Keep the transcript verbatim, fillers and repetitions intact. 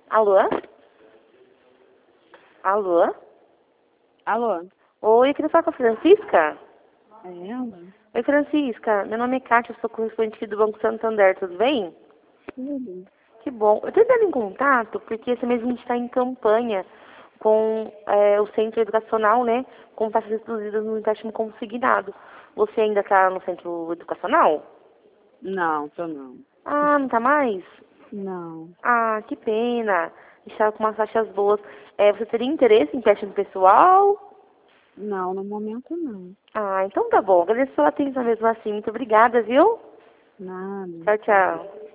Alô? Alô? Alô? Oi, eu queria falar com a Francisca? É ela? Oi, Francisca. Meu nome é Kátia, eu sou correspondente aqui do Banco Santander, tudo bem? Tudo. Que bom. Eu estou entrando em contato porque esse mês a gente está em campanha com é, o centro educacional, né? Com taxas reduzidas no empréstimo consignado. Você ainda está no centro educacional? Não, tô não. Ah, não tá mais? Não. Ah, que pena. Estava com umas taxas boas. É, você teria interesse em empréstimo pessoal? Não, no momento não. Ah, então tá bom. Agradeço a sua atenção mesmo assim. Muito obrigada, viu? Nada. Tchau, tchau.